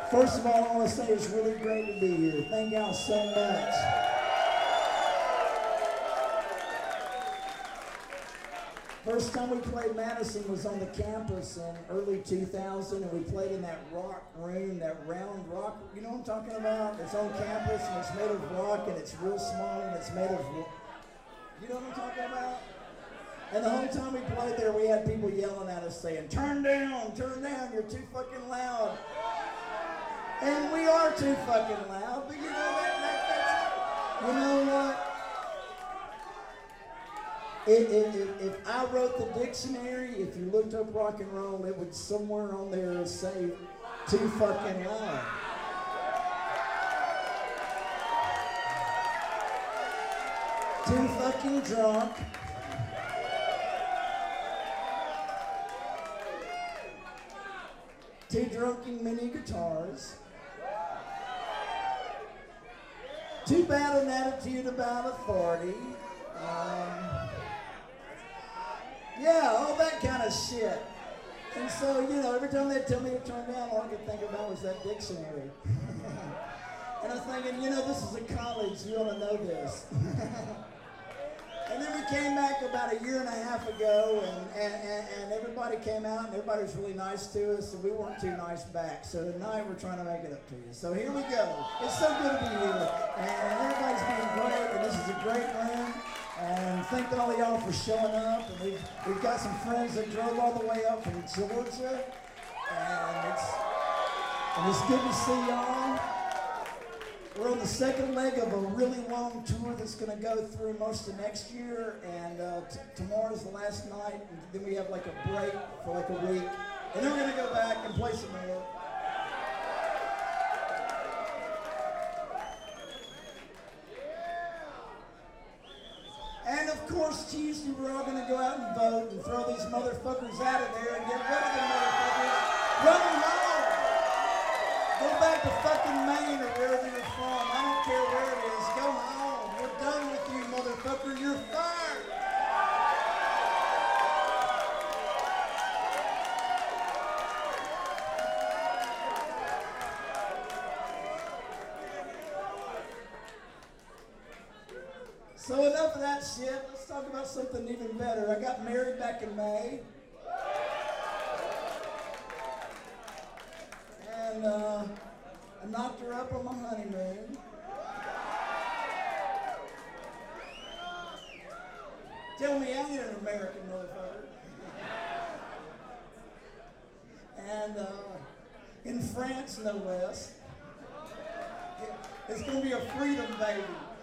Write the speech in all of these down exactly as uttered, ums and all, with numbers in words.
First of all, I want to say it's really great to be here. Thank y'all so much. First time we played Madison was on the campus in early two thousand, and we played in that rock room, that round rock, you know what I'm talking about? It's on campus, and it's made of rock, and it's real small, and it's made of, you know what I'm talking about? And the whole time we played there, we had people yelling at us saying, turn down, turn down, you're too fucking loud. And we are too fucking loud, but you know, that, that, that's, you know what? If, if, if I wrote the dictionary, if you looked up rock and roll, it would somewhere on there say too fucking loud. Too fucking drunk. Too drunken mini guitars. Too bad an attitude about authority. Um, yeah, all that kind of shit. And so, you know, every time they tell me to turn down, all I could think about was that dictionary. And I'm thinking, you know, this is a college, you ought to know this. And then we came back about a year and a half ago, and, and, and, and everybody came out, and everybody was really nice to us, and we weren't too nice back. So tonight we're trying to make it up to you. So here we go. It's so good to be here, and everybody's being great, and this is a great room. And thank all of y'all for showing up. And we've, we've got some friends that drove all the way up from Georgia, and it's, and it's good to see y'all. We're on the second leg of a really long tour that's going to go through most of next year, and uh, t tomorrow's the last night, and then we have like a break for like a week, and then we're going to go back and play some more. And of course, Tuesday we're all going to go out and vote and throw these motherfuckers out of there and get rid of the motherfuckers. Run them home! Go back to fucking Maine or wherever you're from. I don't care where it is. Go home. We're done with you, motherfucker. You're fired. So enough of that shit. Let's talk about something even better. I got married back in May. And uh, I knocked her up on my honeymoon. Tell me I ain't an American motherfucker. And uh, in France, no less. It's gonna be a freedom baby.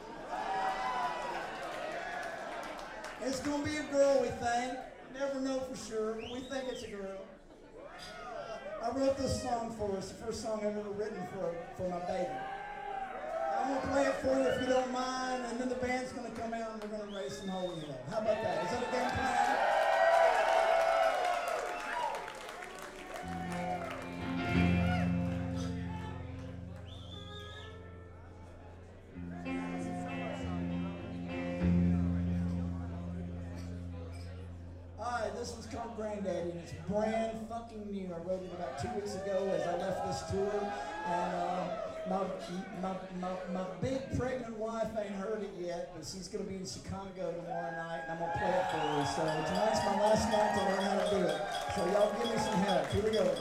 It's gonna be a girl, we think. Never know for sure, but we think it's a girl. I wrote this song for us, the first song I've ever written for, for my baby. I'm going to play it for you if you don't mind, and then the band's going to come out and we're going to raise some holy hell. How about that? Is that a game plan? This one's called Granddaddy, and it's brand fucking new. I wrote it about two weeks ago as I left this tour, and uh, my, my, my, my big pregnant wife ain't heard it yet, but she's going to be in Chicago tomorrow night, and I'm going to play it for her. So tonight's my last night to learn how to do it. So y'all give me some help. Here we go.